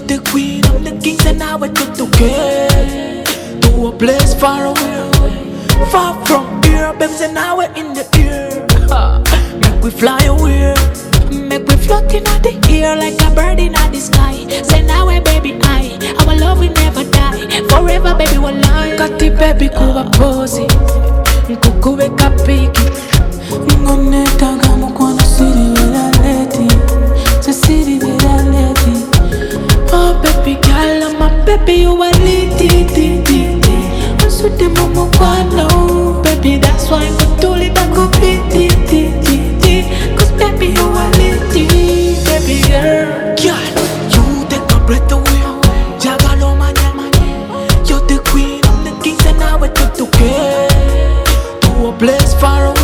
the queen, I'm the king, and now we're together to a place far away, far from here, babes, and now we're in the air. Make we fly away, make we float in the air like a bird in the sky. Say now, baby, our love will never die. Forever, baby, we'll lie. Kati baby, kuwa posi, kukuwe kapiki. Ngoneta gamu kwa na siri wela leti, sa siri wela leti. Oh baby girl, I'm a baby, you are litty. Masude momo kwa no, baby, that's why I'm totally that go pity. Cause baby, you are litty, baby girl. Girl, you take my breath away. Jagalo manya, you're the queen, I'm the king, and now we're together to a place far away.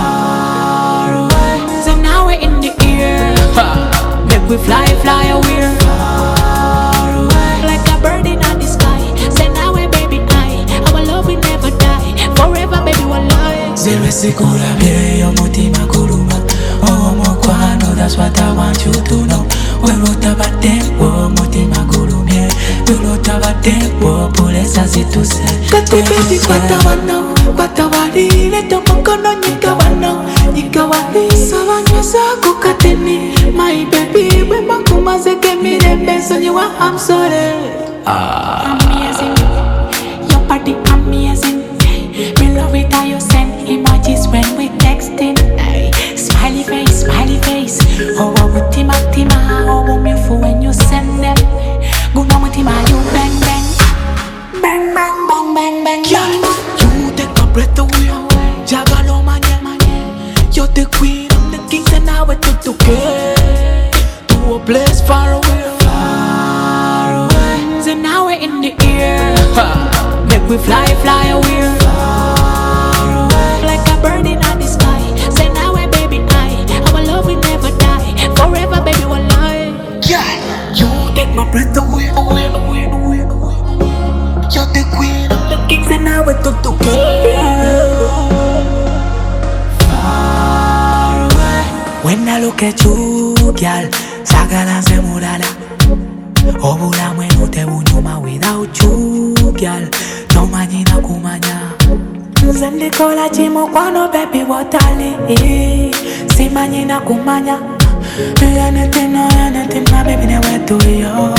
So now we're in the air, make we fly away, like a bird in the sky. Say now, baby, our love will never die. Forever, baby, we'll lie. Zero sikula bere yo mutima kuluma. Oh mokwano, that's what I want you to know. We wrote about tempo, mutima kulumye. We wrote about tempo, pulesa situse. Kati baby batawali, leto mokono nyikawali. Sabanya saku kateni, my baby. We makuma zeke mirembe, so you are, I'm sorry. Amazing, your body amazing. We love it how you send emojis when we texting. Smiley face. Oh, mutima, oh, me fool when you send them. Guna mutima, you bang. Girl, you take my breath away. Jagalo manya, you're the queen, I'm the king, and now we're together to a place far away. So now we're in the air, make we fly away, like a bird in the sky. Say now, baby, our love will never die. Forever, baby, we'll lie. Girl, you take my breath away. You're the queen, I'm the king, and now we're together. When I look at you, girl, sagala se murala. Obula mwenu te unyuma without you, girl. No manyina kumanya. Zende kola chimo kwano baby watali. Si manyina kumanya. Anything, baby, ne wetu yo.